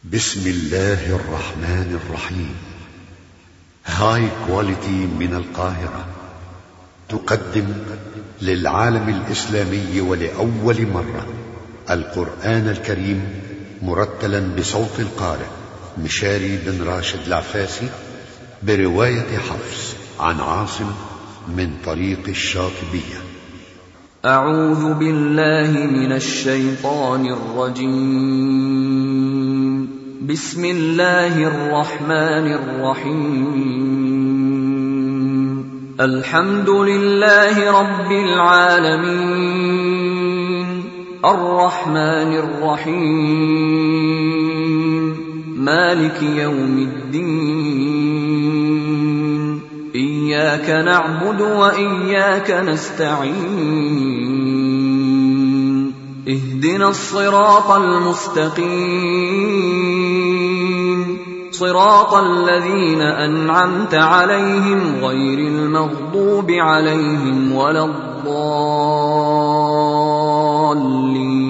بسم الله الرحمن الرحيم. هاي كواليتي من القاهرة تقدم للعالم الإسلامي ولأول مرة القرآن الكريم مرتلا بصوت القارئ مشاري بن راشد العفاسي برواية حفص عن عاصم من طريق الشاطبية. أعوذ بالله من الشيطان الرجيم. بسم الله الرحمن الرحيم. الحمد لله رب العالمين الرحمن الرحيم مالك يوم الدين. إياك نعبد وإياك نستعين. اهدنا الصراط المستقيم صراط الذين أنعمت عليهم غير المغضوب عليهم ولا الضالين.